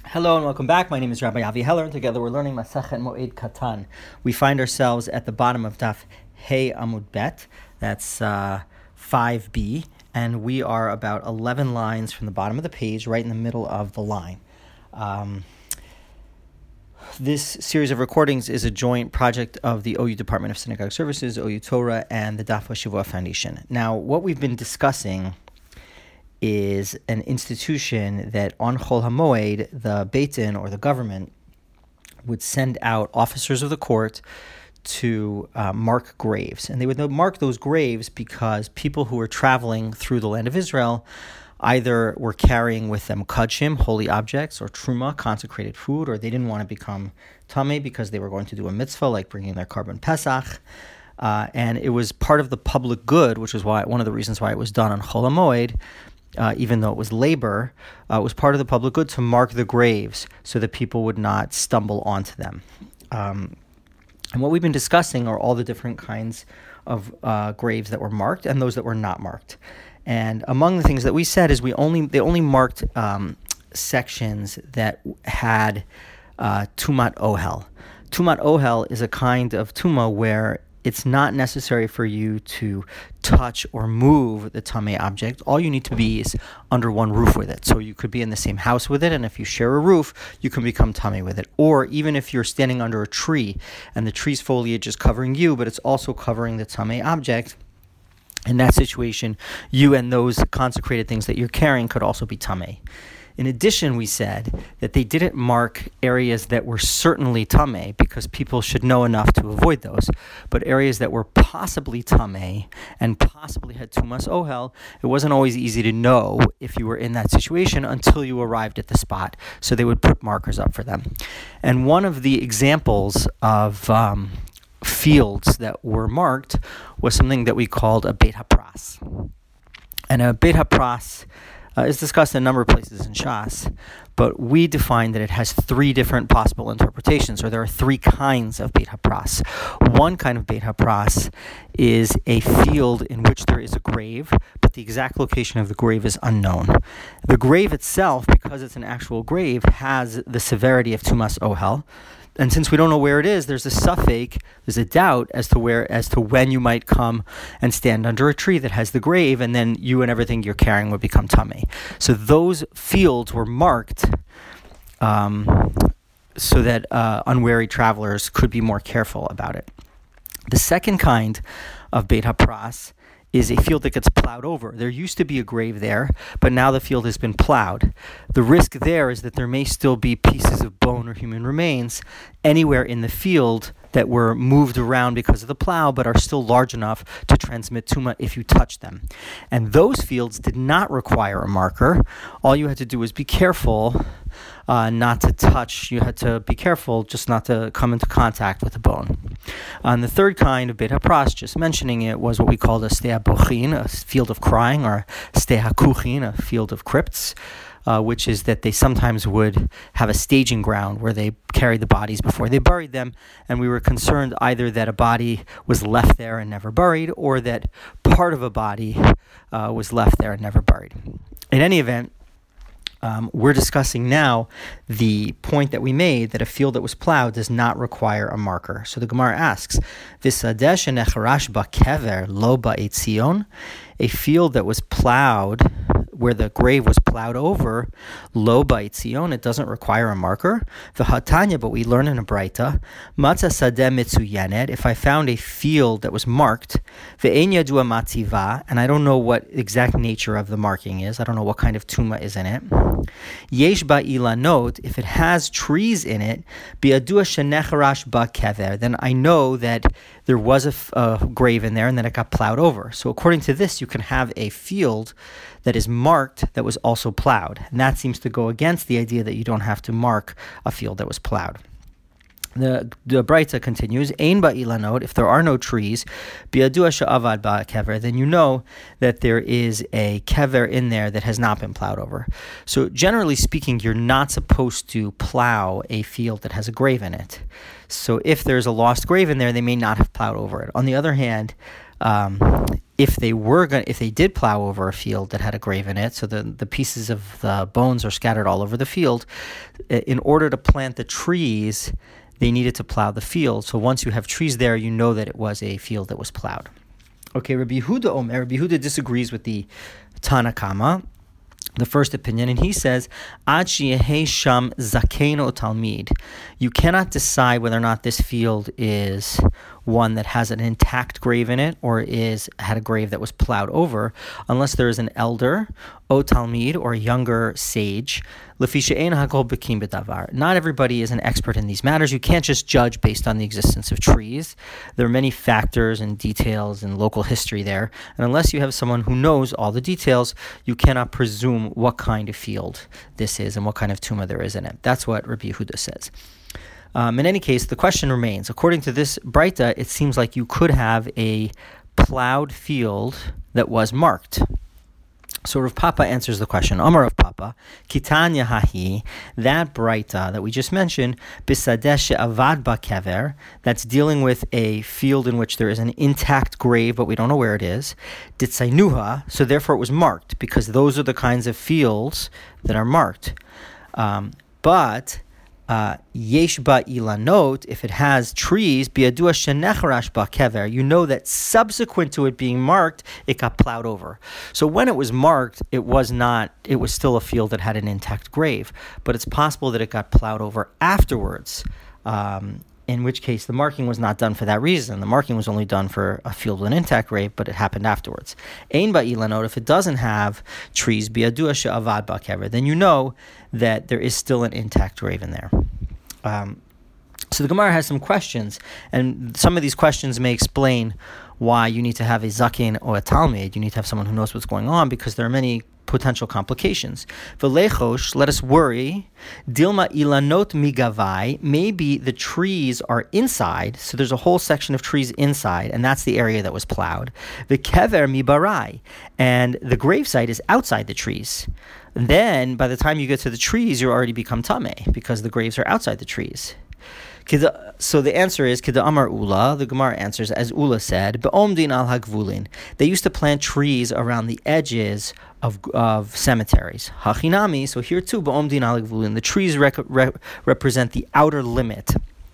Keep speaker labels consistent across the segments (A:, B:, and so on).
A: Hello and welcome back. My name is Rabbi Avi Heller, and together we're learning Masechet Moed Katan. We find ourselves at the bottom of Daf Hey Amud Bet. That's 5b, and we are about 11 lines from the bottom of the page, right in the middle of the line. This series of recordings is a joint project of the OU Department of Synagogue Services, OU Torah, and the Daf Shavua Foundation. Now, what we've been discussing is an institution that on Chol HaMoed, the Beit Din, or the government, would send out officers of the court to mark graves. And they would mark those graves because people who were traveling through the land of Israel either were carrying with them kudshim, holy objects, or truma, consecrated food, or they didn't want to become tameh because they were going to do a mitzvah, like bringing their carbon pesach. And it was part of the public good, which is why one of the reasons why it was done on Chol HaMoed, even though it was labor, it was part of the public good to mark the graves so that people would not stumble onto them. And what we've been discussing are all the different kinds of graves that were marked and those that were not marked. And among the things that we said is they only marked sections that had tumat ohel. Tumat ohel is a kind of tuma where it's not necessary for you to touch or move the tameh object. All you need to be is under one roof with it. So you could be in the same house with it, and if you share a roof, you can become tameh with it. Or even if you're standing under a tree, and the tree's foliage is covering you, but it's also covering the tameh object, in that situation, you and those consecrated things that you're carrying could also be tameh. In addition, we said that they didn't mark areas that were certainly tameh because people should know enough to avoid those, but areas that were possibly tameh and possibly had tumas ohel, it wasn't always easy to know if you were in that situation until you arrived at the spot, so they would put markers up for them. And one of the examples of fields that were marked was something that we called a Beit HaPras. And a Beit HaPras is discussed in a number of places in Shas, but we define that it has three different possible interpretations, or there are three kinds of Beit HaPras. One kind of Beit HaPras is a field in which there is a grave, but the exact location of the grave is unknown. The grave itself, because it's an actual grave, has the severity of Tumas Ohel. And since we don't know where it is, there's a suffix, there's a doubt as to when you might come and stand under a tree that has the grave, and then you and everything you're carrying would become tameh. So those fields were marked so that unwary travelers could be more careful about it. The second kind of Beit HaPras is a field that gets plowed over. There used to be a grave there, but now the field has been plowed. The risk there is that there may still be pieces of bone or human remains anywhere in the field that were moved around because of the plow, but are still large enough to transmit tumah if you touch them. And those fields did not require a marker. All you had to do was be careful not to touch. You had to be careful just not to come into contact with the bone. And the third kind of Beit HaPras, just mentioning it, was what we called a Stei HaBochin, a field of crying, or Stei HaKuchin, a field of crypts, which is that they sometimes would have a staging ground where they carried the bodies before they buried them, and we were concerned either that a body was left there and never buried, or that part of a body was left there and never buried. In any event, we're discussing now the point that we made that a field that was plowed does not require a marker. So the Gemara asks, "V'sadeh shenecharash ba'kever lo ba'etzion," a field that was plowed, where the grave was plowed over, lo ba'etzion, it doesn't require a marker. V'hatanya, but we learn in a Braita, matza sadeh mitzuyenet, if I found a field that was marked, ve'ein yadua mativa, and I don't know what exact nature of the marking is, I don't know what kind of tuma is in it, yesh ba'ilanot, if it has trees in it, bi'adua shenecharash ba'kever, then I know that there was a grave in there and then it got plowed over. So according to this, you can have a field that is marked that was also plowed. And that seems to go against the idea that you don't have to mark a field that was plowed. The Braita continues, Ein ba'ilanot, if there are no trees, bi'adua she'avad ba'kever, then you know that there is a kever in there that has not been plowed over. So generally speaking, you're not supposed to plow a field that has a grave in it. So if there's a lost grave in there, they may not have plowed over it. On the other hand, if they did plow over a field that had a grave in it, so the pieces of the bones are scattered all over the field, in order to plant the trees, they needed to plow the field. So once you have trees there, you know that it was a field that was plowed. Okay, Rabbi Yehuda disagrees with the Tana Kama, the first opinion, and he says, Ad sheyehei sham zaken o talmid. You cannot decide whether or not this field is one that has an intact grave in it or had a grave that was plowed over, unless there is an elder, o talmid, or a younger sage. Lefi she'ein hakol bekim b'davar. Not everybody is an expert in these matters. You can't just judge based on the existence of trees. There are many factors and details and local history there, and unless you have someone who knows all the details, you cannot presume what kind of field this is and what kind of tumah there is in it. That's what Rabbi Yehuda says. In any case, the question remains. According to this Breita, it seems like you could have a plowed field that was marked. So Rav Papa answers the question. Amar Rav Papa, Kitanya hahi, that Breita that we just mentioned, bisadeh she'avad ba kever, that's dealing with a field in which there is an intact grave, but we don't know where it is. Ditzainuha, so therefore it was marked, because those are the kinds of fields that are marked. But yesh ba ilanot, if it has trees, biadua shenecharash ba kever, you know that subsequent to it being marked, it got plowed over. So when it was marked, it was still a field that had an intact grave, but it's possible that it got plowed over afterwards, in which case the marking was not done for that reason. The marking was only done for a field with an intact grave, but it happened afterwards. Ein ba ilanot, if it doesn't have trees, biadua she'avad ba kever, then you know that there is still an intact grave in there. So the Gemara has some questions, and some of these questions may explain why you need to have a zaken or a talmid. You need to have someone who knows what's going on, because there are many potential complications. V'lechosh, let us worry. Dilma ilanot migavai, maybe the trees are inside, so there's a whole section of trees inside, and that's the area that was plowed. V'kever mibarai, and the gravesite is outside the trees. And then, by the time you get to the trees, you already become tameh, because the graves are outside the trees. So the answer is, Kida Amar Ula, the Gemara answers, as Ula said, Be'omdin al hagvulin. They used to plant trees around the edges of cemeteries. Hachinami, so here too, Be'omdin al hagvulin. The trees represent the outer limit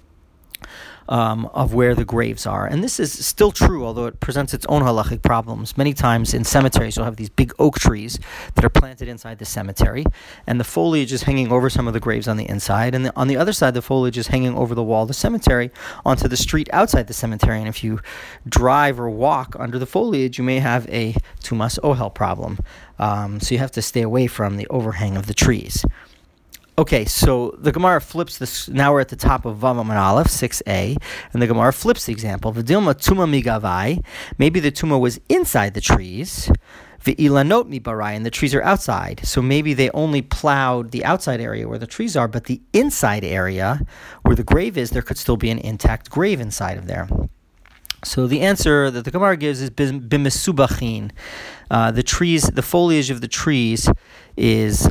A: of where the graves are. And this is still true, although it presents its own halachic problems. Many times in cemeteries, you'll have these big oak trees that are planted inside the cemetery, and the foliage is hanging over some of the graves on the inside, and on the other side, the foliage is hanging over the wall of the cemetery onto the street outside the cemetery. And if you drive or walk under the foliage, you may have a tumas ohel problem. So you have to stay away from the overhang of the trees. Okay, so the Gemara flips this. Now we're at the top of Vav Amud Aleph, 6a, and the Gemara flips the example. V'dilma tuma migavai, maybe the tuma was inside the trees. V'ilanot mibarai, and the trees are outside. So maybe they only plowed the outside area where the trees are, but the inside area where the grave is, there could still be an intact grave inside of there. So the answer that the Gemara gives is b'mesubachin. The trees, the foliage of the trees is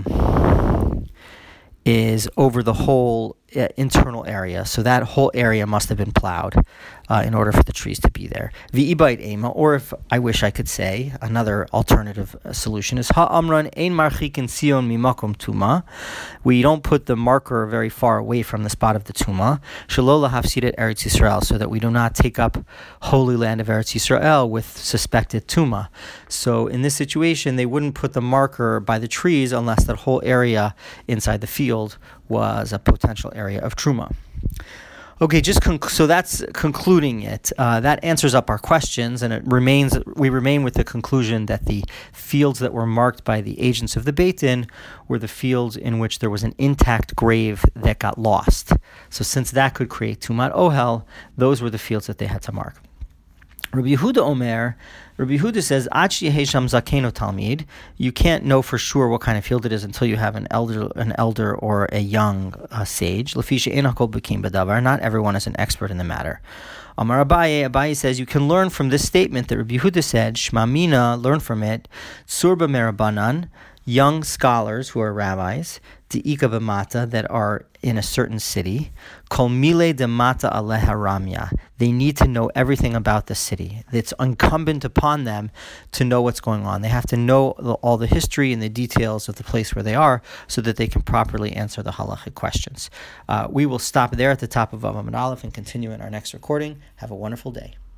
A: over the whole internal area. So that whole area must have been plowed in order for the trees to be there. V'ibait ema, or if I wish I could say, another alternative solution is ha'amran ein marchikin sion mimakom tuma. We don't put the marker very far away from the spot of the tuma. Shelo lahafsid Eretz Yisrael, so that we do not take up holy land of Eretz Yisrael with suspected tuma. So in this situation, they wouldn't put the marker by the trees unless that whole area inside the field was a potential area of truma. Okay, so that's concluding it. That answers up our questions, and we remain with the conclusion that the fields that were marked by the agents of the Beit Din were the fields in which there was an intact grave that got lost. So since that could create tumat ohel, those were the fields that they had to mark. Rabbi Yehuda says, Ad sheyehei sham zaken o talmid, you can't know for sure what kind of field it is until you have an elder or a young sage. Lefi she'ein hakol bekim b'davar, not everyone is an expert in the matter. Amar Abaye says, you can learn from this statement that Rabbi Yehuda said, Shma mina, learn from it, Tzur b'merabanan, young scholars who are rabbis, de'ika b'mata that are in a certain city. Kol mile de mata aleha ramya. They need to know everything about the city. It's incumbent upon them to know what's going on. They have to know all the history and the details of the place where they are so that they can properly answer the halachic questions. We will stop there at the top of Amud Aleph and continue in our next recording. Have a wonderful day.